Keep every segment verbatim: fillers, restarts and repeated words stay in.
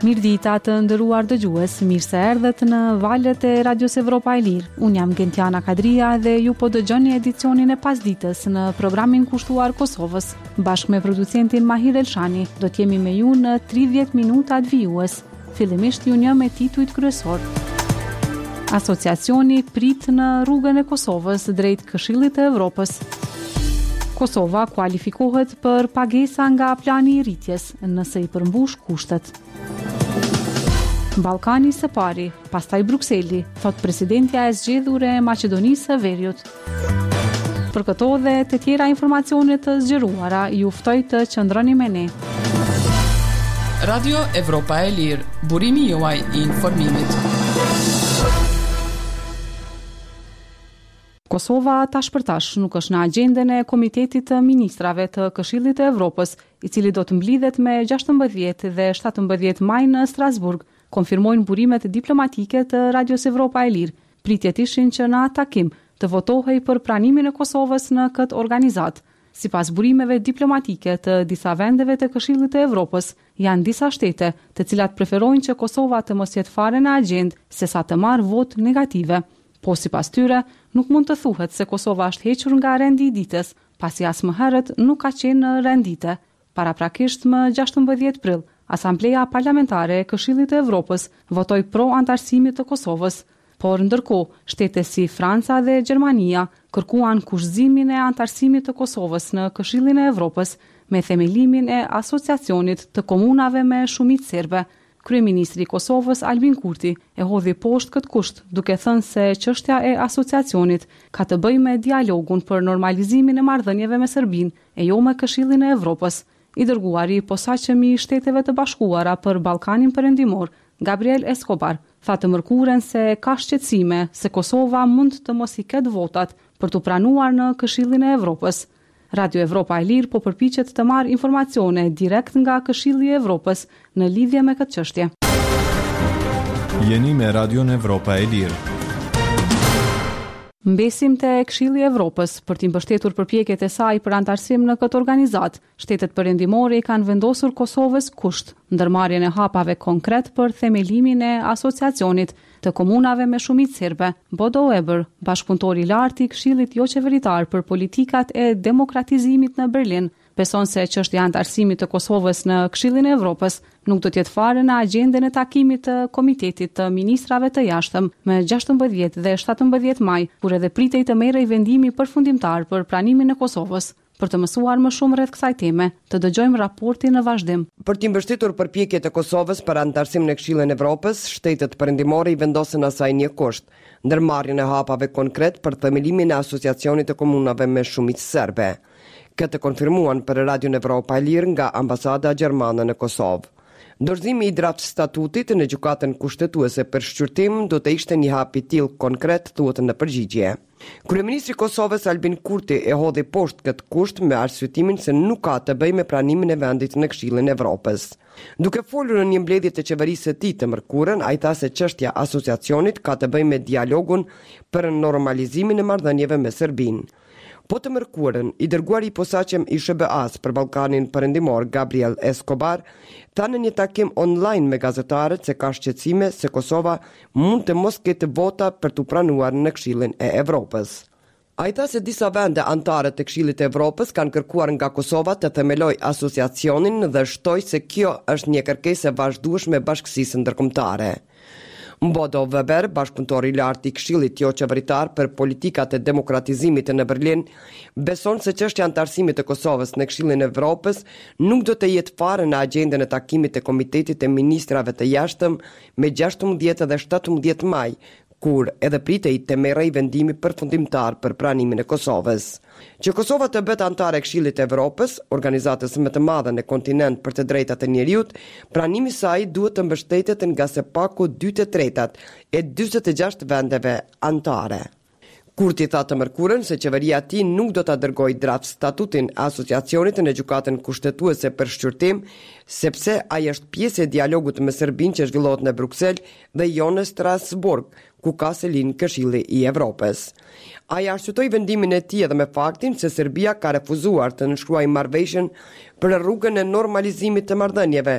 Mirdita të nderuar dëgjues, mirë se erdhët në valët e Radios Evropa e Lirë. Unë jam Gentiana Kadria dhe ju po dëgjoni edicionin e pasdites në programin kushtuar Kosovës. Bashkë me producentin Mahir Elshani, do t'jemi me ju në tridhjetë minutat vijues. Fillimisht ju një me titujt kryesor. Asociacioni prit në rrugën e Kosovës drejt Këshillit të Evropës. Kosova kualifikohet për pagesa nga plani i rritjes nëse i përmbush kushtet. Ballkani së pari, pastaj Brukseli, thot presidentja e zgjedhur e Maqedonisë së Veriut. Për këto dhe të tjera informacione të zgjeruara, ju ftoj të qëndroni me ne. Radio Evropa e Lirë, burimi juaj i informimit. Kosova tash për tash nuk është në agjendën e Komitetit të Ministrave të Këshillit të Evropës, i cili do të mblidhet me gjashtëmbëdhjetë dhe shtatëmbëdhjetë maj në Strasburg, konfirmojnë burimet diplomatike të Radios Evropa e Lirë. Pritjet ishin që në atë takim të votohej për pranimin e Kosovës në këtë organizat. Sipas burimeve diplomatike të disa vendeve të Këshillit të Evropës, janë disa shtete të cilat preferojnë që Kosova të mos jetë fare në agjendë sesa të marrë votë negative. Po sipas tyre, nuk mund të thuhet se Kosova është hequr nga rendi i ditës, pasi as më herët nuk ka qenë në rendite. Paraprakisht më gjashtëmbëdhjetë prill, Asambleja Parlamentare e Këshillit të Evropës votoi pro antarësimit të Kosovës, por ndërkohë shtete si Franca dhe Gjermania kërkuan kushtimin e antarësimit të Kosovës në Këshillin e Evropës me themelimin e asociacionit të komunave me shumicë serbe. Kryeministri i Kosovës Albin Kurti e hodhi poshtë këtë kusht, duke thënë se çështja e asociacionit ka të bëjë me dialogun për normalizimin e marrëdhënieve me Serbinë e jo me Këshillin e Evropës. I dërguari i posaçëmi i Shteteve të Bashkuara për Ballkanin Perëndimor, Gabriel Escobar, tha të mërkuren se ka shqetësime se Kosova mund të mos i ketë votat për të pranuar në Këshillin e Evropës. Radio Evropa e Lirë po përpiqet të marrë informacione direkt nga Këshilli i Evropës në lidhje me këtë çështje. Jeni me Radion Evropa e Lirë. Mbesim te Këshilli i Evropës për t'i mbështetur përpjekjet e saj për antarësim në këtë organizat. Shtetet perëndimore i kanë vendosur Kosovës kusht, ndërmarrjen e hapave konkret për themelimin e asociacionit të komunave me shumicë serbe. Bodo Weber, bashkëpunëtor i lartë i Këshillit jo qeveritar për politikat e demokratizimit në Berlin, beson se çështja e antarësimit të Kosovës në Këshillin e Evropës nuk do të jetë fare në agjendën e takimit të Komitetit të Ministrave të Jashtëm me gjashtëmbëdhjetë dhe shtatëmbëdhjetë maj, kur edhe pritej të merrej vendimi përfundimtar për pranimin e Kosovës. Për të mësuar më shumë rreth kësaj teme, të dëgjojmë raportin në vazhdim. Për të mbështetur përpjekjet e Kosovës për antarësim në Këshillin e Evropës, shtetet perëndimore i vendosën asaj një kusht, ndërmarrjen e hapave konkret për themelimin e asociacionit të komunave me shumicë serbe. Këtë konfirmuan për Radion Evropa e Lirë nga ambasada gjermane në Kosovë. Dorëzimi i draft statutit në gjykatën kushtetuese për shqyrtim do të ishte një hap i tillë konkret, thuhet në përgjigje. Kryeministri i Kosovës Albin Kurti e hodhi poshtë këtë kusht me arsyetimin se nuk ka të bëjë me pranimin e vendit në Këshillin e Evropës. Duke folur në një mbledhje të qeverisë së tij të mërkurën, ai tha se çështja asociacionit ka të bëjë me dialogun për normalizimin e marrëdhënieve me Serbinë. Po të mërkurën, i dërguari i posaçëm i S B A-s për Ballkanin Perëndimor, Gabriel Escobar, tha në një takim online me gazetarët se ka shqetësime se Kosova mund të mos ketë vota për të pranuar në Këshillin e Evropës. Ai tha se disa vende anëtare të Këshillit të Evropës kanë kërkuar nga Kosova të themelojë asociacionin dhe shtoi se kjo është një kërkesë e vazhdueshme e bashkësisë ndërkombëtare. Bodo Weber, bashkëpunëtor i lartë i Këshillit jo qeveritar për politikat e demokratizimit në Berlin, beson se çështja e antarësimit të Kosovës në Këshillin e Evropës nuk do të jetë fare në agjendën e takimit të Komitetit të Ministrave të Jashtëm me gjashtëmbëdhjetë dhe shtatëmbëdhjetë maj, kur edhe pritej të merrej vendimi përfundimtar për pranimin e Kosovës. Që Kosova të bëhet antare e Këshillit të Evropës, organizatës më të madhe në kontinent për të drejtat e njerëzit, pranimi i saj duhet të mbështetet nga së paku dy të tretat e njëzet e gjashtë vendeve anëtare. Kurti tha të mërkurën se qeveria e tij nuk do ta dërgojë draft statutin e asociacionit në gjykatën kushtetuese për shqyrtim, sepse ai është pjesë e dialogut me Serbinë që zhvillohet në Bruksel dhe jo në Strasburg, ku ka selin Këshilli i Evropës. Ai arsyetoi vendimin e tij edhe me faktin se Serbia ka refuzuar të nënshkruajë marrëveshjen për rrugën e normalizimit të marrëdhënieve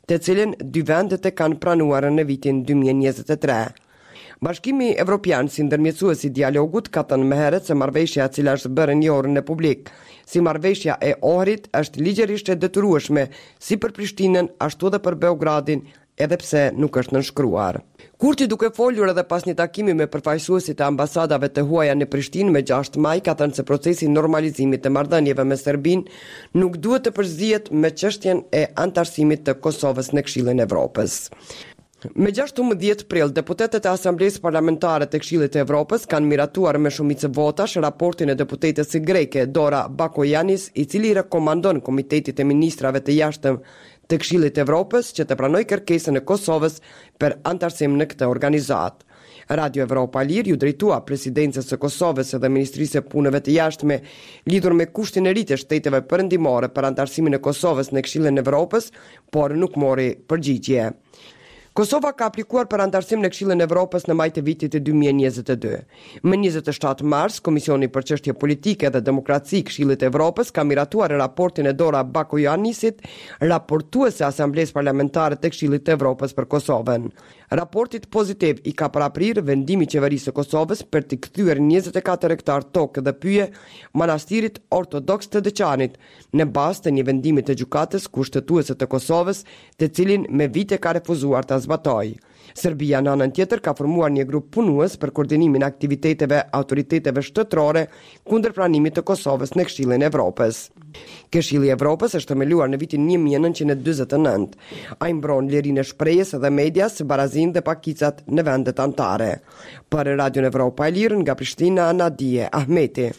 të cilin dy vendet e kanë pranuar në vitin dy mijë e njëzet e tre. Bashkimi Evropian si ndërmjetësues i dialogut ka thënë më herët se marrëveshja e cila është bërë njohur në publik si marrëveshja e Ohrit është ligjërisht e detyrueshme si për Prishtinën ashtu edhe për Beogradin, edhe pse nuk është nënshkruar. Kurti, duke folur edhe pas një takimi me përfaqësuesit e ambasadave të huaja në Prishtinë me gjashtë maj, ka thënë se procesi i normalizimit të marrëdhënieve me Serbinë nuk duhet të përzihet me çështjen e antarësimit të Kosovës në Këshillin e Evropës. Me gjashtëmbëdhjetë prill, deputetët e Asamblesë Parlamentare të Këshillit të Evropës kanë miratuar me shumicë votash raportin e deputetës greke Dora Bakoyannis, i cili rekomandon Komitetit të Ministrave të Jashtëm të Këshillit të Evropës që të pranojë kërkesën e Kosovës për antarësim në këtë organizatë. Radio Evropa Lirë ju drejtua presidencës së Kosovës dhe Ministrisë së Punëve të Jashtme lidhur me kushtin e ri të shteteve perëndimore për antarësimin e Kosovës në Këshillin e Evropës, por nuk mori përgjigje. Kosova ka aplikuar për antarësim në Këshillin e Evropës në maj të vitit dy mijë e njëzet e dy. Më njëzet e shtatë mars, Komisioni për çështje politike dhe demokraci i Këshillit të Evropës ka miratuar raportin e Dora Bakoyannisit, raportuese Asamblesë Parlamentare të Këshillit të Evropës për Kosovën. Raportit pozitiv i ka paraprirë vendimi i qeverisë së Kosovës për të kthyer njëzet e katër hektar tokë dhe pyje manastirit ortodoks të Deçanit në bazë të një vendimi të gjykatës kushtetuese të Kosovës, të cilin me vite ka refuzuar ta zbatoj. Serbia në anën tjetër ka formuar një grup punues për koordinimin e aktiviteteve autoriteteve shtetërore kundër pranimit të Kosovës në Këshillin e Evropës. Këshilli i Evropës është themeluar në vitin një mijë e nëntëqind e dyzet e nëntë. Ai mbron lirinë e shprehjes dhe medias, barazinë dhe pakicat në vendet anëtare. Për Radio Evropa e Lirë nga Prishtina, Nadije Ahmeti.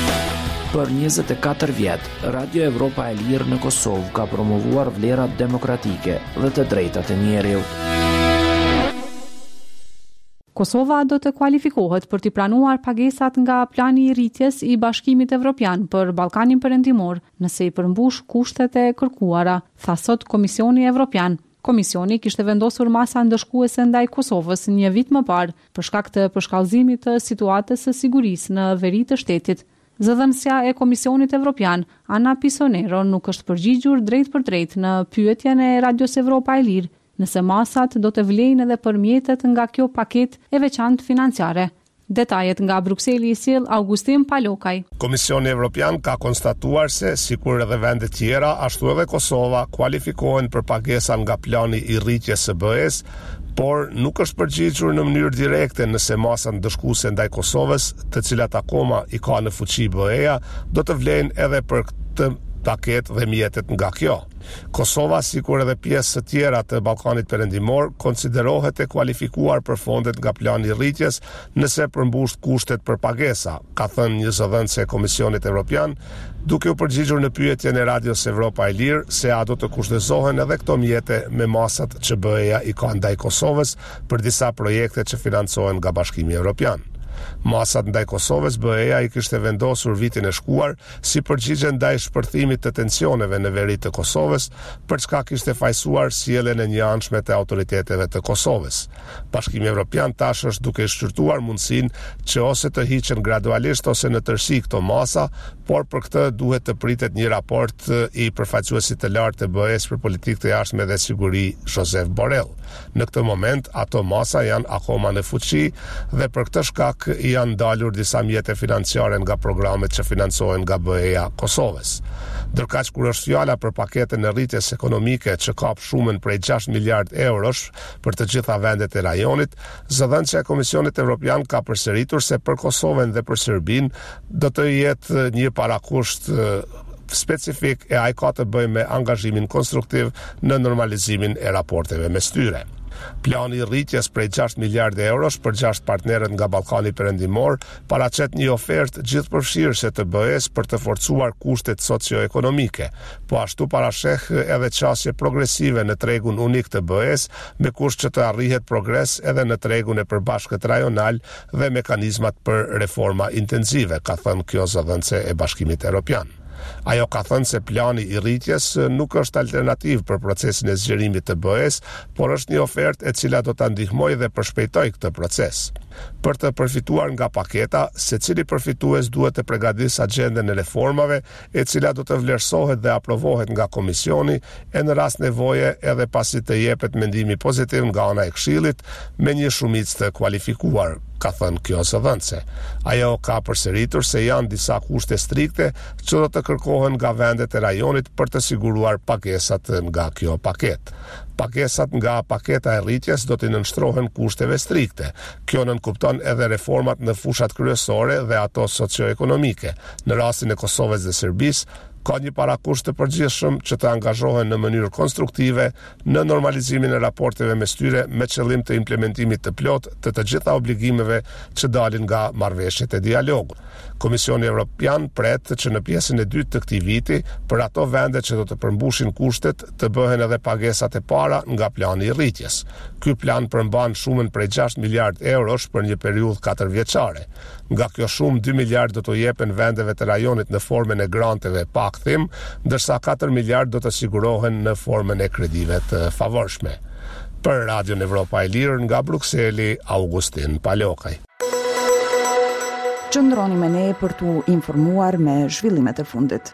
Për njëzet e katër vjet, Radio Evropa e Lirë në Kosovë ka promovuar vlerat demokratike dhe të drejtat e njerëzit. Kosova do të kualifikohet për të pranuar pagesat nga plani i rritjes i Bashkimit Evropian për Ballkanin Perëndimor, nëse i përmbush kushtet e kërkuara, tha sot Komisioni Evropian. Komisioni kishte vendosur masa ndëshkuese ndaj Kosovës një vit më parë për shkak të përshkallëzimit të situatës së sigurisë në veri të shtetit. Zëdhënësja e Komisionit Evropian, Ana Pisonero, nuk është përgjigjur drejt për drejt në pyetjen e Radios Evropa e Lirë, nëse masat do të vlejnë edhe për mjetet nga kjo paket e veçantë financiare. Detajet nga Brukseli i sjell Augustin Palokaj. Komisioni Evropian ka konstatuar se, sikur edhe vende tjera, ashtu edhe Kosova kualifikohen për pagesa nga plani i rritjes së B E-s, por nuk është përgjigjur në mënyrë direkte nëse masa ndëshkuese ndaj Kosovës, të cilat akoma i ka në fuqi B E-ja, do të vlejnë edhe për këtë paket dhe mjetet nga kjo. Kosova, sikur edhe pjesë të tjera të Ballkanit Perëndimor, konsiderohet e kualifikuar për fondet nga plani i rritjes nëse përmbush kushtet për pagesa, ka thënë një zëdhënëse e Komisionit Evropian, duke u përgjigjur në pyetjen e Radios Evropa e Lirë se a do të kushtëzohen edhe këto mjete me masat që B E-ja i ka ndaj Kosovës për disa projekte që financohen nga Bashkimi Evropian. Masat ndaj Kosovës B E-ja i kishte vendosur vitin e shkuar si përgjigje ndaj shpërthimit të tensioneve në veri të Kosovës, për çka kishte fajsuar sjelljen e njëanshme të autoriteteve të Kosovës. Bashkimi Evropian tash është duke shqyrtuar mundësinë që ose të hiqen gradualisht ose në tërësi këto masa, por për këtë duhet të pritet një raport i përfaqësuesit të lartë të B E-s për politikë të jashtme dhe siguri, Josep Borrell. Në këtë moment ato masa janë akoma në fuqi dhe për këtë shkak janë dalur disa mjete financiare nga programet që financohen nga B E-ja Kosovës. Ndërkaq kur është fjala për paketën e rritjes ekonomike që kap shumën prej gjashtë miliard eurosh për të gjitha vendet e rajonit, zëdhënësia e Komisionit Evropian ka përsëritur se për Kosovën dhe për Serbinë do të jetë një parakusht specifik e ai ka të bëjë me angazhimin konstruktiv në normalizimin e raporteve mes tyre. Plani i rritjes prej gjashtë miliardë eurosh për gjashtë partnerët nga Ballkani Perëndimor paraqet një ofertë gjithëpërfshirëse të B E-s për të forcuar kushtet socio-ekonomike, po ashtu parasheh edhe qasje progresive në tregun unik të B E-s, me kusht që të arrihet progres edhe në tregun e përbashkët rajonal dhe mekanizmat për reforma intensive, ka thënë kjo zëdhënëse e Bashkimit Evropian. Ajo ka thënë se plani i rritjes nuk është alternativ për procesin e zgjerimit të B E-s, por është një ofertë e cila do ta ndihmojë dhe përshpejtoj këtë proces. Për të përfituar nga paketa, secili përfitues duhet të përgatisë agjendën e reformave, e cila do të vlerësohet dhe aprovohet nga komisioni, e në rast nevoje edhe pasi të jepet mendimi pozitiv nga ana e Këshillit me një shumicë të kualifikuar, ka thënë kjo zëdhënëse. Ajo ka përsëritur se janë disa kushte strikte që do të kërkohen nga vendet e rajonit për të siguruar pagesat nga kjo paketë. Pagesat nga paketa e rritjes do të nënshtrohen kushteve strikte. Kjo nënkupton edhe reformat në fushat kryesore dhe ato socioekonomike. Në rastin e Kosovës dhe Serbisë, ka një parakusht të përgjithshëm që të angazhohen në mënyrë konstruktive në normalizimin e raporteve mes tyre me qëllim të implementimit të plot të të gjitha obligimeve që dalin nga marrëveshjet e dialogut. Komisioni Evropian pret që në pjesën e dytë të këtij viti, për ato vende që do të përmbushin kushtet, të bëhen edhe pagesat e para nga plani i rritjes. Ky plan përmban shumën prej gjashtë miliard eurosh për një periudhë katër vjeçare. Nga kjo shumë dy miliard do të jepen vendeve të rajonit në formën e granteve pa kthim, ndërsa katër miliard do të sigurohen në formën e kredive të favorshme. Për Radion Evropa e Lirë nga Brukseli, Augustin Palokaj. Qëndroni me ne për t'u informuar me zhvillimet e fundit.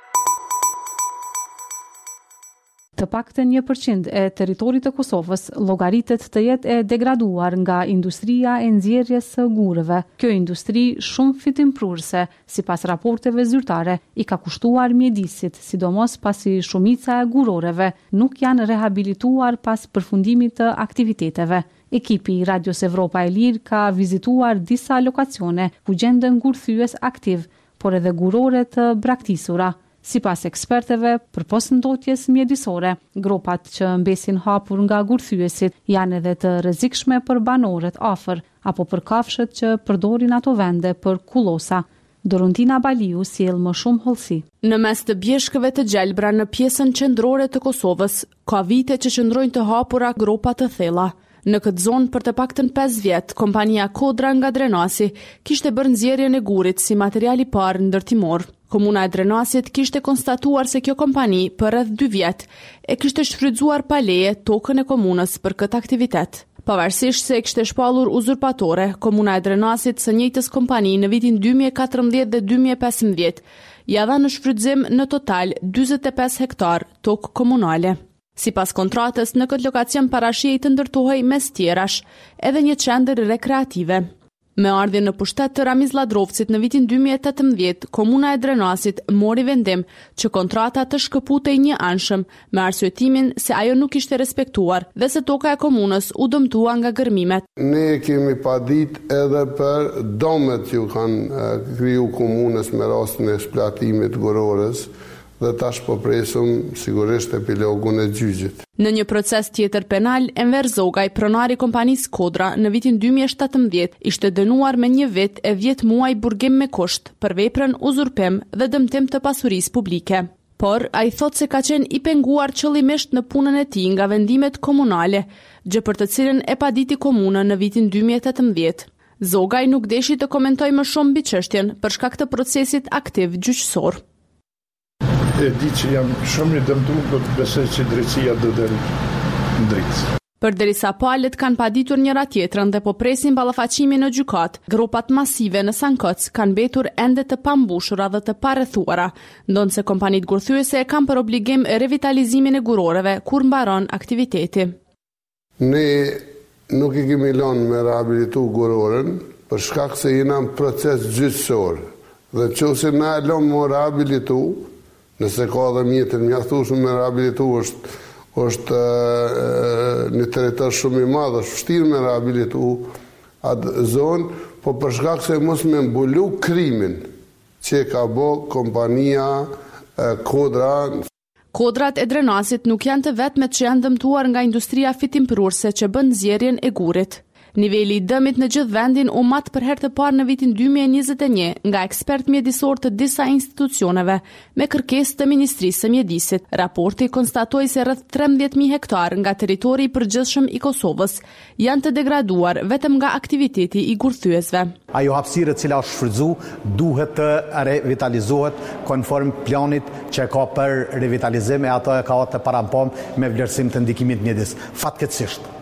Të paktën një përqind e territorit të Kosovës llogaritet të jetë e degraduar nga industria e nxjerrjes së gurëve. Kjo industri shumë fitimprurse, sipas raporteve zyrtare, i ka kushtuar mjedisit, sidomos pasi shumica e guroreve nuk janë rehabilituar pas përfundimit të aktiviteteve. Ekipi i Radios Evropa e Lirë ka vizituar disa lokacione ku gjenden gurthyes aktiv, por edhe gurore të braktisura. Sipas eksperteve, përpos ndotjes mjedisore, gropat që mbesin hapur nga gurthyesit janë edhe të rrezikshme për banorët afër apo për kafshët që përdorin ato vende për kullosa. Dorontina Baliu sjell më shumë hollësi. Në mes të bjeshkëve të gjelbra në pjesën qendrore të Kosovës, ka vite që qëndrojnë të hapura gropa të thella. Në këtë zonë për të paktën pesë vjet, kompania Kodra nga Drenasi kishte bërë nxjerrjen e gurit si material i parë ndërtimor. Komuna e Drenasit kishte konstatuar se kjo kompani për rreth dy vjet e kishte shfrytzuar pa leje tokën e komunës për këtë aktivitet. Pavarësisht se e kishte shpallur uzurpatore, Komuna e Drenasit së njëjtës kompani në vitin dy mijë e katërmbëdhjetë dhe dy mijë e pesëmbëdhjetë ja dha në shfrytëzim në total dyzet e pesë hektar tokë komunale. Sipas kontratës, në këtë lokacion parashihej të ndërtohej mes tjerash edhe një qendër rekreative. Me ardhjen në pushtet të Ramiz Ladrovcit në vitin dy mijë e tetëmbëdhjetë, Komuna e Drenasit mori vendim që kontrata të shkëputej një anshëm me arsyetimin se ajo nuk ishte respektuar dhe se toka e komunës u dëmtua nga gërmimet. Ne kemi padit edhe për domet që kanë kriju komunës me rastin e eksploatimit gurorës, dhe tash po presum sigurisht epilogun e gjyqit. Në një proces tjetër penal, Enver Zogaj, pronari kompanisë Kodra, në vitin dy mijë e shtatëmbëdhjetë, ishte dënuar me një vit e dhjetë muaj burgim me kusht për veprën uzurpim dhe dëmtim të pasurisë publike. Por ai thot se ka qenë i penguar qëllimisht në punën e tij nga vendimet komunale, gjë për të cilën e paditi komuna në vitin dy mijë e tetëmbëdhjetë. Zogaj nuk deshi të komentoj më shumë mbi çështjen për shkak të procesit aktiv gjyqësor. E di që jam shumë i dëmtuar, do të besoj që drejtësia do të në drejtësi. Përderisa palët kanë paditur njëra tjetrën dhe po presin ballafaqimin në gjykat, gropat masive në Sankoc kanë mbetur ende të pambushura dhe të parrethuara, ndonse kompanitë gurthyese kanë për obligim revitalizimin e guroreve kur mbaron aktiviteti. Ne nuk i kemi lënë me rehabilitu guroren për shkak se jena në proces gjyqësor dhe nëse na e lëmë me rehabilitu, nëse ka dhe mjetën mjaftueshëm me rehabilitu, është, është e, një territor shumë i madh, është vështirë me rehabilitu atë zonë, po për shkak se mos me mbulu krimin që ka bë kompania e, Kodra. Kodrat e Drenasit nuk janë të vetmet që janë dëmtuar nga industria fitimprurse që bën nxjerrjen e gurit. Niveli i dëmit në gjithë vendin u mat për herë të parë në vitin dy mijë e njëzet e një nga ekspert mjedisor të disa institucioneve me kërkesë të Ministrisë së Mjedisit. Raporti konstatoi se rreth trembëdhjetë mijë hektar nga territori i përgjithshëm i Kosovës janë të degraduar vetëm nga aktiviteti i gurthyesve. Ajo hapësirë e cila është shfrytzuar duhet të revitalizohet konform planit që ka për revitalizim e ato e ka të parampom me vlerësim të ndikimit mjedis. Fatkeqësisht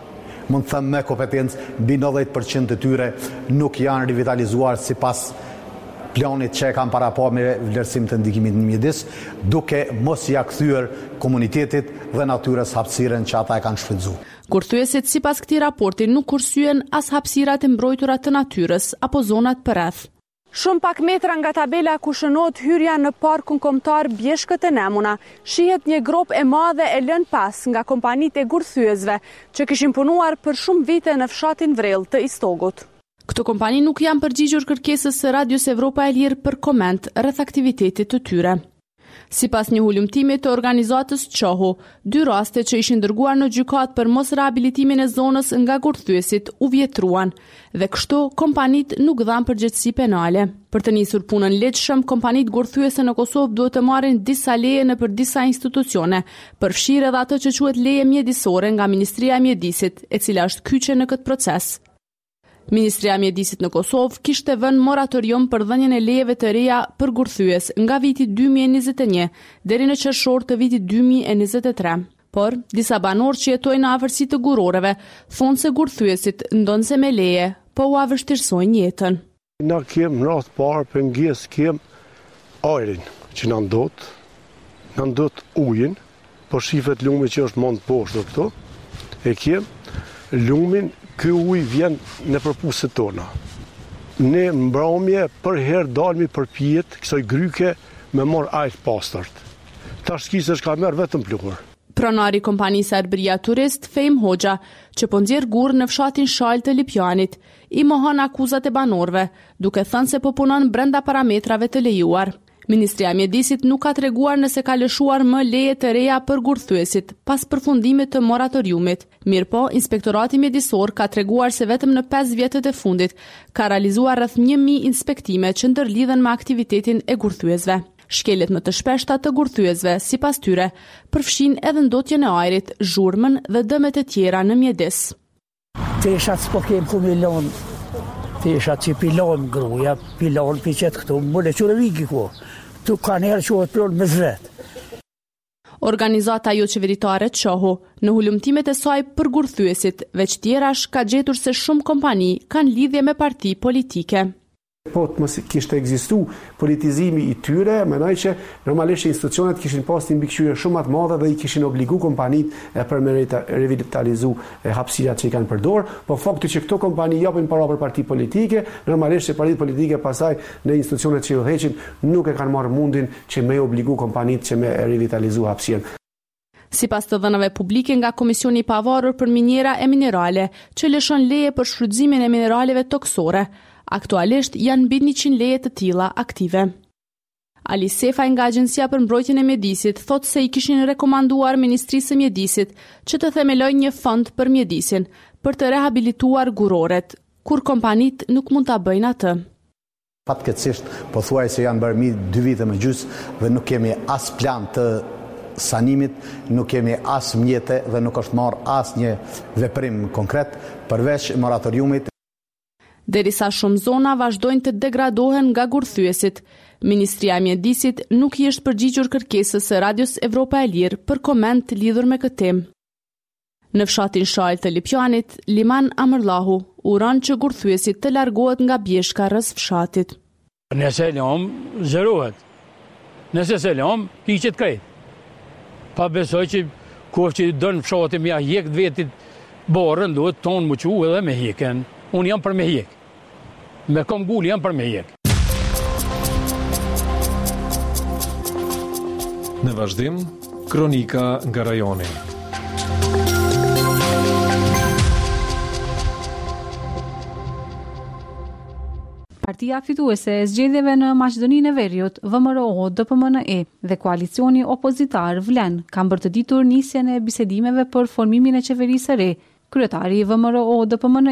mund të them me kompetencë, mbi nëntëdhjetë përqind të tyre nuk janë rivitalizuar sipas planit që e kanë para pa me vlerësim të ndikimit në mjedis, duke mos ja kthyer komunitetit dhe natyrës hapësirën që ata e kanë shfrytzuar. Kurthyesit sipas këtij raporti nuk kursyen as hapësirat e mbrojtura të natyrës apo zonat përreth. Shumë pak metra nga tabela ku shënohet hyrja në parkun kombëtar Bjeshkët e Nemuna, shihet një grop e madhe e lënë pas nga kompanitë e gurthyesve që kishin punuar për shumë vite në fshatin Vrell të Istogut. Këto kompani nuk janë përgjigjur kërkesës së Radios Evropa e Lirë për koment rreth aktivitetit të tyre. Sipas një hulumtimi të organizatës Qohu, dy raste që ishin dërguar në gjykat për mos rehabilitimin e zonës nga gurthyesit u vjetruan dhe kështu kompanit nuk dhanë përgjegjësi penale. Për të nisur punën lehtëshëm, kompanit gurthyese në Kosovë duhet të marrin disa leje në për disa institucione, përfshirë edhe atë që quhet leje mjedisore nga Ministria e Mjedisit, e cila është kyçe në këtë proces. Ministria e Mjedisit në Kosovë kishte vënë moratorium për dhënien e lejeve të reja për gurthyes nga viti dy mijë e njëzet e një deri në qershor të vitit dy mijë e njëzet e tre. Por disa banorë që jetojnë në afërsi të guroreve thonë se gurthyesit ndonse me leje, po u vështirësojnë jetën. Na kem rast parë për ngjes kem ajrin që na ndot, na ndot ujin, po shifet lumi që është mond poshtë këto. E kem lumin. Ky uj vjen në përpuset tona. Ne mbrëmje për herë dalmi për pjet kësaj gryke me marr ajër pastërt. Tash kisësh ka merr vetëm pluhur. Pronari kompanisë Arbëria Turist, Fejm Hoxha, që po nxjerr gur në fshatin Shal të Lipjanit, i mohon akuzat e banorëve, duke thënë se po punon brenda parametrave të lejuar. Ministria e Mjedisit nuk ka treguar nëse ka lëshuar më leje të reja për gurthyesit pas përfundimit të moratoriumit. Mirëpo, Inspektorati Mjedisor ka treguar se vetëm në pesë vjetët e fundit ka realizuar rreth një mijë inspektime që ndërlidhen me aktivitetin e gurthyesve. Shkeljet më të shpeshta të gurthyesve, sipas tyre, përfshin edhe ndotjen e ajrit, zhurmën dhe dëmet e tjera në mjedis. Teshat s'po kem ku milon. Teshat që pilon gruja, pilon për qëtë këtu, më le qërë viki ku. Tu ka njerë që o të pilon me zvet. Organizata jo qeveritare Qohu, në hulumtimet e saj për gurthyesit, veç tjerash ka gjetur se shumë kompani kanë lidhje me parti politike. Po të mos kishte ekzistu politizimi i tyre, mendoj që normalisht institucionet kishin pas një mbikëqyrje shumë më të madhe dhe i kishin obligu kompanitë për me revitalizu hapësirat që i kanë përdor, po fakti që këto kompani japin para për parti politike, normalisht që partitë politike pasaj në institucionet që u heqin nuk e kanë marrë mundin që me obligu kompanitë që me revitalizu hapësirën. Sipas të dhënave publike nga Komisioni i Pavarur për Minjera e Minerale, që lëshon leje për shfrytëzimin e mineraleve toksore, aktualisht janë mbi njëqind leje të tilla aktive. Ali Sefaj nga Agjencia për Mbrojtjen e Mjedisit thotë se i kishin rekomanduar Ministrisë së Mjedisit që të themelojnë një fond për mjedisin për të rehabilituar guroret, kur kompanit nuk mund ta bëjnë atë. Fatkeqësisht, po thuaj se janë bërë mi dy vite më gjys dhe nuk kemi as plan të sanimit, nuk kemi as mjete dhe nuk është marrë as një veprim konkret përveç moratoriumit. Derisa shumë zona vazhdojnë të degradohen nga gurthyesit, Ministria e Mjedisit nuk i është përgjigjur kërkesës së Radios Evropa e Lirë për koment lidhur me këtë temë. Në fshatin Shal të Lipjanit, Liman Amërllahu uron që gurthyesit të largohet nga Bjeshka rreth fshatit. Nëse lëm, zërohet. Nëse se lëm, hiqet krejt. Pa besoj që kush që don fshatin mja hjek vetit borën, duhet tonë më qu edhe me hjeken. Unë jam për me hjek. Me kom gull jam për me hjek. Në vazhdim, kronika nga rajoni. Partia fituese e zgjedhjeve në Maqedoninë e Veriut, V M R O D P M N E dhe koalicioni opozitar Vlen kanë bërë të ditur nisjen e bisedimeve për formimin e qeverisë së re. Kryetari i V M R O D P M N E-s,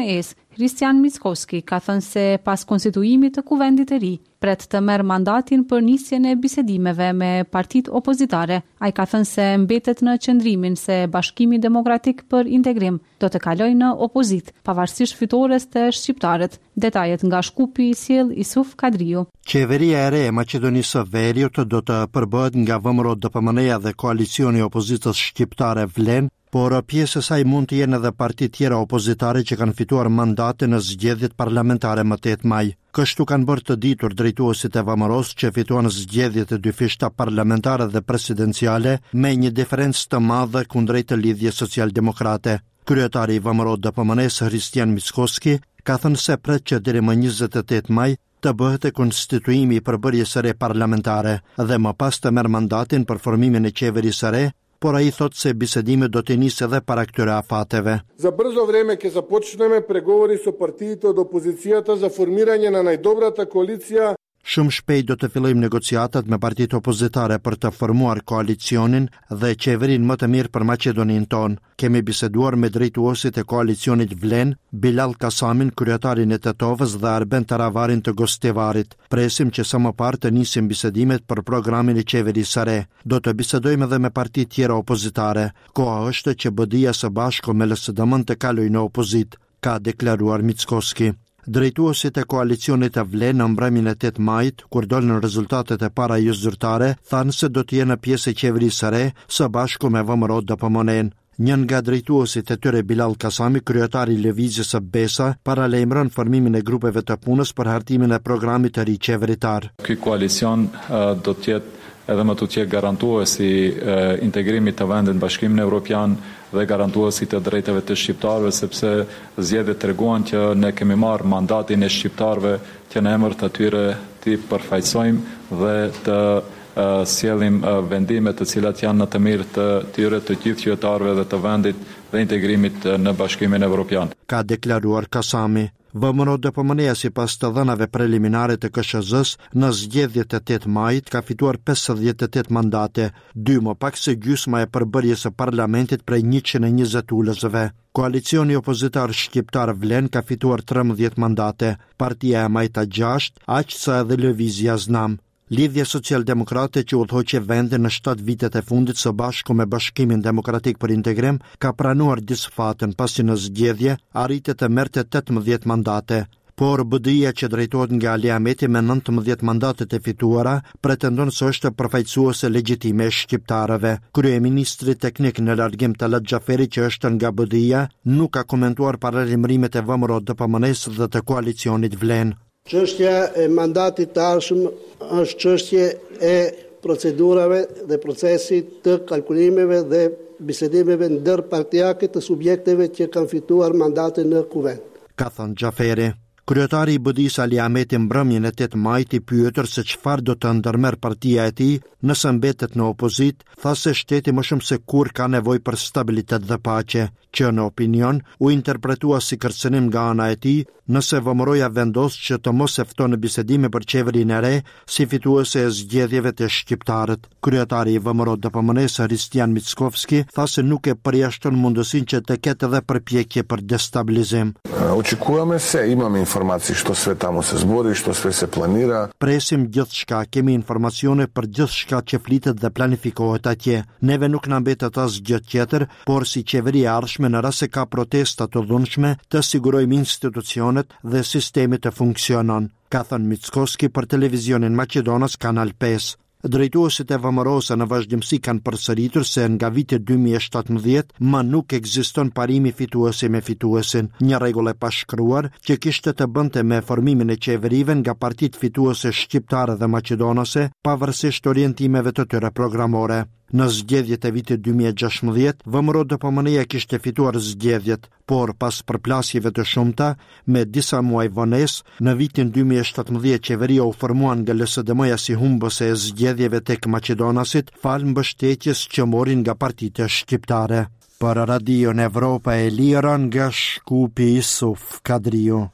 Hristian Mickoski ka thënë se pas konstituimit të kuvendit të ri, pret të merr mandatin për nisjen e bisedimeve me partitë opozitare. Ai ka thënë se mbetet në qëndrimin se Bashkimi Demokratik për Integrim do të kalojë në opozit, pavarësisht fitores të shqiptarët. Detajet nga Shkupi i sjell Isuf Kadriu. Qeveria e re e Maqedonisë së Veriut do të përbëhet nga V M R O D P M N-ja dhe koalicioni i opozitës shqiptare Vlen, por pjesë e saj mund të jenë edhe parti tjera opozitare që kanë fituar mandate në zgjedhjet parlamentare më tetë maj. Kështu kanë bërë të ditur drejtuesit e V M R O-s që fituan zgjedhjet e dy fishta parlamentare dhe presidenciale me një diferencë të madhe kundrejt të lidhjes socialdemokrate. Kryetari i V M R O D P M N-s Hristian Mickoski ka thënë se pret që deri më njëzet e tetë maj të bëhet e konstituimi i përbërjes së re parlamentare dhe më pas të merr mandatin për formimin e qeverisë së re, por ai thot se bisedimet do të nisë edhe para këtyre afateve. За брзо време ќе започнеме преговори со партиите од опозицијата за формирање на најдобрата коалиција. Shumë shpejt do të fillojmë negociatat me partitë opozitare për të formuar koalicionin dhe qeverinë më të mirë për Maqedoninë tonë. Kemi biseduar me drejtuesit e koalicionit Vlen, Bilal Kasamin, kryetarin e Tetovës dhe Arben Taravarin të Gostivarit. Presim që sa më parë të nisim bisedimet për programin e qeverisë së re. Do të bisedojmë edhe me partitë tjera opozitare. Koha është që B D I-ja së bashku me L S D M-n të kalojë në opozit, ka deklaruar Mickoski. Drejtuesit e koalicionit e Vlen në mbrëmjen e tetë majit, kur dolën rezultatet e para jo zyrtare, thanë se do të jenë pjesë e qeverisë së re së bashku me V M R O D P M N-n. Njën nga drejtuesit e tyre Bilal Kasami, kryetari i lëvizjes së Besa, paralajmëron formimin e grupeve të punës për hartimin e programit të ri qeveritar. Ky koalicion uh, do të jetë edhe më të tjetë garantuesi e, integrimit të vendit në Bashkimin Evropian dhe garantuesi të drejtave të shqiptarëve, sepse zgjedhjet treguan që ne kemi marrë mandatin e shqiptarëve që në emër të tyre t'i përfaqësojmë dhe të e, sjellim e, vendime të cilat janë në të mirë të tyre të gjithë qytetarëve dhe të vendit dhe integrimit në Bashkimin Evropian. Ka deklaruar Kasami. V M R O D P M N-ja sipas të dhënave preliminare të K S Z-s në zgjedhjet e tetë majit ka fituar pesëdhjetë e tetë mandate, dy më pak se gjysma e përbërjes së parlamentit prej njëqind e njëzet ulësve. Koalicioni opozitar shqiptar Vlen ka fituar trembëdhjetë mandate, Partia e Majta gjashtë, aq sa edhe Lëvizja Znam. Lidhja Socialdemokrate që udhëhoqe vendin në shtatë vitet e fundit së bashku me Bashkimin Demokratik për Integrim ka pranuar disfatën pasi në zgjedhje arritet të merrte tetëmbëdhjetë mandate. Por B D I-ja që drejtohet nga Ali Ahmeti me nëntëmbëdhjetë mandatet e fituara pretendon se është përfaqësuese legjitime e shqiptarëve. Kryeministri teknik në largim Talat Xhaferi, që është nga B D I-ja, nuk ka komentuar paralajmërimet e V M R O D P M N-s dhe të koalicionit Vlen. Çështja e mandatit të ardhshëm është çështje e procedurave dhe procesit të kalkulimeve dhe bisedimeve ndër partijake të subjekteve që kanë fituar mandate në kuvend. Ka thënë Xhaferi. Kryetari i B D I-s Ali Ahmeti mbrëmjen e tetë majit i pyetur se çfarë do të ndërmerr partia e tij nëse mbetet në opozit, tha se shteti më shumë se kur ka nevojë për stabilitet dhe paqe, që në opinion u interpretua si kërcënim nga ana e tij nëse V M R O-ja vendos që të mos e ftonë në bisedime për qeverinë e re si fituese e zgjedhjeve të shqiptarët. Kryetari i V M R O D P M N-s Hristian Mickoski tha se nuk e përjashton mundësinë që të ketë edhe përpjekje për destabilizim. Očekujeme se, imamo informacije što sve tamo se zbori, što sve se planira. Presim gjithçka, kemi informacione për gjithçka që flitet dhe planifikohet atje. Neve nuk na mbetet asgjë tjetër, por si qeveri e ardhshme në rast se ka protesta të dhunshme, të sigurojmë institucionet dhe sistemi të funksionon, ka thënë Mickoski për televizionin Maqedonas Kanal pesë. Drejtuesit e V M R O-s në vazhdimsi kanë përsëritur se nga viti dy mijë e shtatëmbëdhjetë më nuk ekziston parimi fituesi me fituesin, një rregull e pashkruar që kishte të bënte me formimin e qeverive nga partitë fituese shqiptare dhe maqedonase, pavarësisht orientimeve të tyre programore. Në zgjedhjet e vitit dy mijë e gjashtëmbëdhjetë, V M R O D P M N-ja kishte fituar zgjedhjet, por pas përplasjeve të shumta, me disa muaj vonesë, në vitin dy mijë e shtatëmbëdhjetë qeveria u formuan nga L S D M-ja si humbëse e zgjedhjeve tek Maqedonasit, fal mbështetjes që morin nga partitë shqiptare. Për Radion Evropa e Lira nga Shkupi Isuf Kadriu.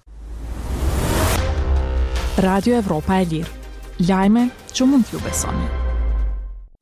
Radio Evropa e Lirë. Lajme që mund t'ju besoni.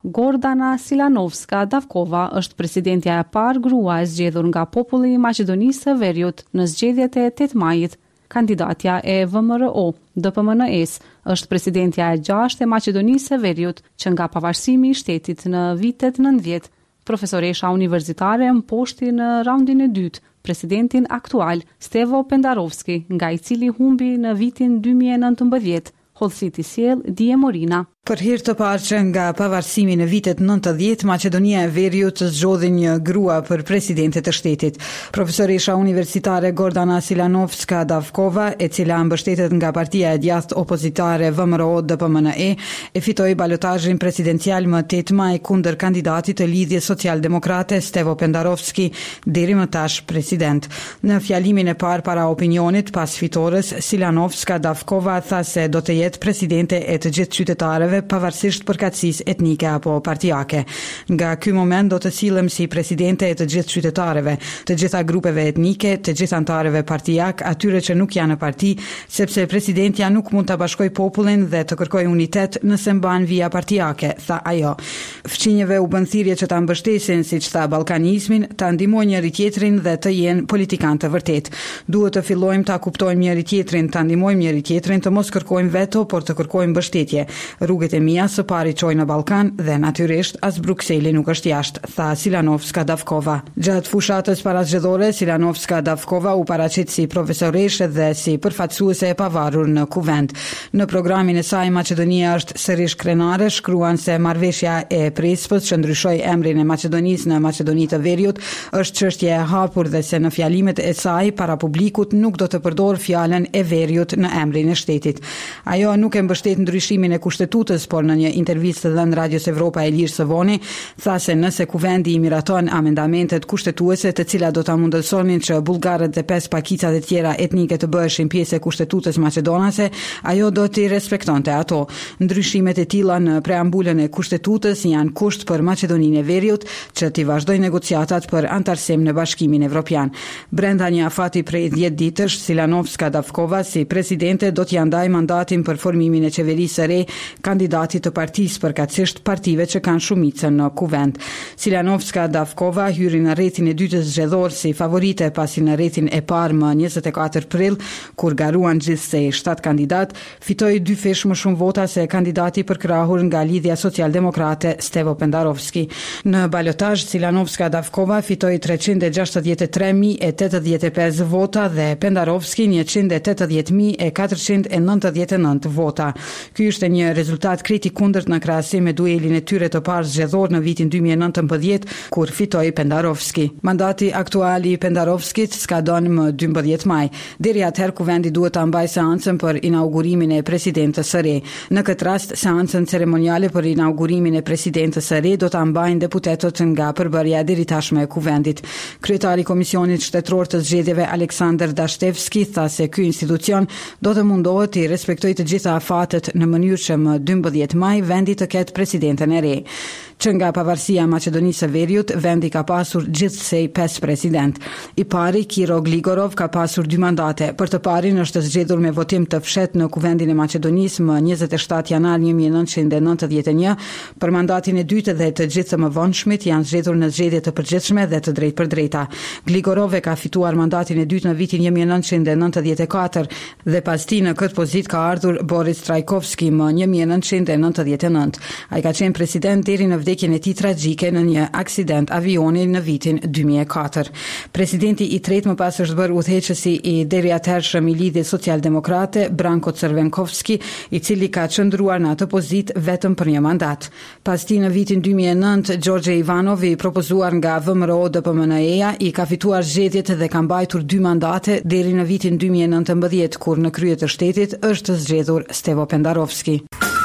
Gordana Silanovska-Davkova është presidentja e parë grua e zgjedhur nga populli i Maqedonisë së Veriut në zgjedhjet e tetë majit. Kandidatja e V M R O, D P M N E-s, është presidentja e gjashtë e Maqedonisë së Veriut, që nga pavarësimi i shtetit në vitet nëntëdhjetë, profesoresha universitare mposhti në raundin e dytë presidentin aktual Stevo Pendarovski, nga i cili humbi në vitin dy mijë e nëntëmbëdhjetë, hollësit i sjell Dije Morina. Për herë të parë që nga pavarësimi në vitet nëntëdhjetë, Maqedonia e Veriut zgjodhi një grua për presidente të shtetit. Profesoresha universitare Gordana Silanovska-Davkova, e cila mbështetet nga partia e djathtë opozitare V M R O D P M N E, e fitoi balotazhin presidencial më tetë maj kundër kandidatit të lidhjes social-demokrate Stevo Pendarovski, deri më tash president. Në fjalimin e parë para opinionit pas fitores, Silanovska-Davkova tha se do të jetë presidente e të gjithë qytetarëve pavarësisht përkatësisë etnike apo partijake. Nga ky moment do të sillem si presidente e të gjithë qytetarëve, të gjitha grupeve etnike, të gjithë antarëve partijak, atyre që nuk janë në parti, sepse presidentja nuk mund ta bashkojë popullin dhe të kërkojë unitet nëse mban vija partijake, tha ajo. Fqinjeve u bën thirrje që ta mbështesin, siç tha ballkanizmin, ta ndihmojnë njëri tjetrin dhe të jenë politikan të vërtet. Duhet të fillojmë ta kuptojmë njëri tjetrin, ta ndihmojmë njëri tjetrin, të mos kërkojmë veto, por të kërkojmë mbështetje. Rrugët e mia së pari çojnë në Ballkan dhe natyrisht as Brukseli nuk është jashtë, tha Silanovska-Davkova. Gjatë fushatës parazgjedhore, Silanovska-Davkova u paraqit si profesoreshe dhe si përfaqësuese e pavarur në kuvend. Në programin e saj Maqedonia është sërish krenare, shkruan se marrëveshja e Prespës që ndryshoi emrin e Maqedonisë në Maqedoni të Veriut është çështje e hapur dhe se në fjalimet e saj para publikut nuk do të përdor fjalën e Veriut në emrin e shtetit. Ajo nuk e mbështet ndryshimin e kushtetutës, por në një intervistë dhënë Radios Evropa e Lirë së Voni, tha se nëse kuvendi i miraton amendamentet kushtetuese, të cilat do ta mundësonin që bullgarët dhe pesë pakicat e tjera etnike të bëheshin pjesë e kushtetues maqedonase, ajo do t'i respektonte ato. Ndryshimet e tilla në preambulën e kushtetues janë kusht për Maqedoninë e Veriut që t'i vazhdojë negociatat për antarësim në Bashkimin Evropian. Brenda një afati prej dhjetë ditësh, Silanovska-Davkova si presidente do t'i ndajë mandatin për formimin e qeverisë së re kandidatit të partisë përkatësisht partive që kanë shumicën në kuvend. Silanovska-Davkova hyri në rrethin e dytë zgjedhor si favorite, pasi në rrethin e parë më njëzet e katër prill, kur garuan gjithsej shtatë kandidat, fitoi dy fish më shumë vota se kandidati përkrahur nga lidhja social-demokrate Stevo Pendarovski. Në balotazh, Silanovska-Davkova fitoi treqind e gjashtëdhjetë e tre mijë e tetëdhjetë e pesë vota dhe Pendarovski njëqind e tetëdhjetë mijë e katërqind e nëntëdhjetë e nëntë vota. Ky është një rezultat kritik kundërt në krahasim me duelin e tyre të parë zgjedhor në vitin dy mijë e nëntëmbëdhjetë, kur fitoi Pendarovski. Mandati aktual i Pendarovskit skadon më dymbëdhjetë maj. Deri atëherë kuvendi duhet ta mbajë seancën për inaugurimin e presidentës së re. Në këtë rast, seancën ceremoniale për inaugurimin e presidentës së re do ta mbajnë deputetët nga përbërja deri tashme e kuvendit. Kryetari i Komisionit Shtetëror të Zgjedhjeve Aleksandar Dashtevski tha se ky institucion do të mundohet të respektojë të gjitha afatet në mënyrë që më dymbëdhjetë maj vendi të ketë presidenten e re. Që nga pavarësia e Maqedonisë së Veriut, vendi ka pasur gjithsej pesë president. I pari, Kiro Gligorov, ka pasur dy mandate. Për të parin është zgjedhur me votim të fshehtë në kuvendin e Maqedonisë më njëzet e shtatë janar një mijë e nëntëqind e nëntëdhjetë e një. Për mandatin e dytë dhe të gjithë të mëvonshmit janë zgjedhur në zgjedhje të përgjithshme dhe të drejtë për drejta. Gligorov e ka fituar mandatin e dytë në vitin një mijë e nëntëqind e nëntëdhjetë e katër dhe pas tij në këtë pozitë ka ardhur Boris Trajkovski më një mijë e nëntëqind e nëntëdhjetë e nëntë. Ai ka qenë president deri në vdekjen e tij tragjike në një aksident avioni në vitin dy mijë e katër. Presidenti i tretë më pas është bërë udhëheqësi i deri atëhershëm i lidhjes social-demokrate Branko Crvenkovski, i cili ka qëndruar në atë pozitë vetëm për një mandat. Pas tij në vitin dy mijë e nëntë, Gjorgje Ivanov, i propozuar nga V M R O D P M N E-ja, i ka fituar zgjedhjet dhe ka mbajtur dy mandate deri në vitin dy mijë e nëntëmbëdhjetë, kur në krye të shtetit është zgjedhur Stevo Pendarovski.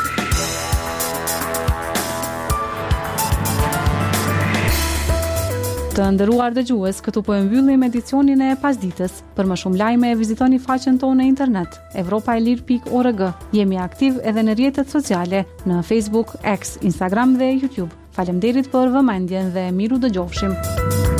Të nderuar dëgjues, këtu po e mbyllim edicionin e pasditës. Për më shumë lajme, vizitoni faqen tonë në internet evropaelir pikë org. Jemi aktiv edhe në rrjetet sociale në Facebook, X, Instagram dhe YouTube. Faleminderit për vëmendjen dhe miru dëgjofshim.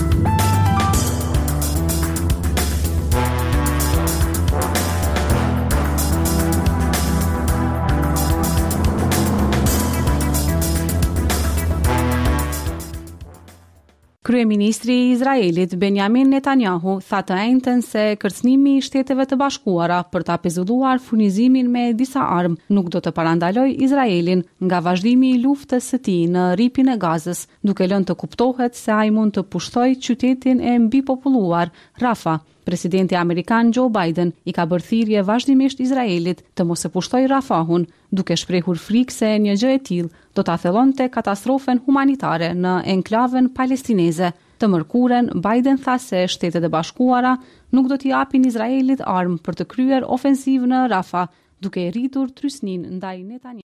Kryeministri i Izraelit Benjamin Netanyahu tha të njëjtën se kërcënimi i Shteteve të Bashkuara për ta pezulluar furnizimin me disa armë nuk do të parandalojë Izraelin nga vazhdimi i luftës së tij në rripin e Gazës, duke lënë të kuptohet se ai mund të pushtojë qytetin e mbipopulluar Rafah. Presidenti Amerikan Joe Biden i ka bërë thirrje vazhdimisht Izraelit të mos e pushtojë Rafahun, duke shprehur frikë se një gjë e tillë do ta thellonte katastrofën humanitare në enklavën palestineze. Të mërkuren, Biden tha se Shtetet e Bashkuara nuk do t'i japin Izraelit armë për të kryer ofensivë në Rafah, duke rritur trysnin ndaj Netanyahu.